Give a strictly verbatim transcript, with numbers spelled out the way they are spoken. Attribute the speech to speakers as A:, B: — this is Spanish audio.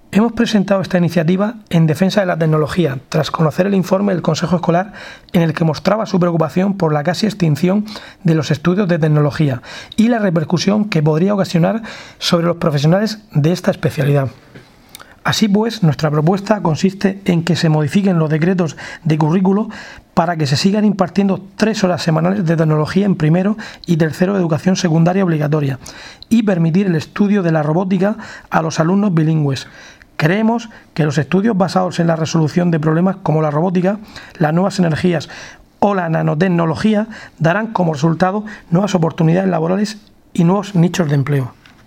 A: Hemos presentado esta iniciativa en defensa de la tecnología, tras conocer el informe del Consejo Escolar en el que mostraba su preocupación por la casi extinción de los estudios de tecnología y la repercusión que podría ocasionar sobre los profesionales de esta especialidad. Así pues, nuestra propuesta consiste en que se modifiquen los decretos de currículo para que se sigan impartiendo tres horas semanales de tecnología en primero y tercero de educación secundaria obligatoria y permitir el estudio de la robótica a los alumnos bilingües. Creemos que los estudios basados en la resolución de problemas como la robótica, las nuevas energías o la nanotecnología darán como resultado nuevas oportunidades laborales y nuevos nichos de empleo.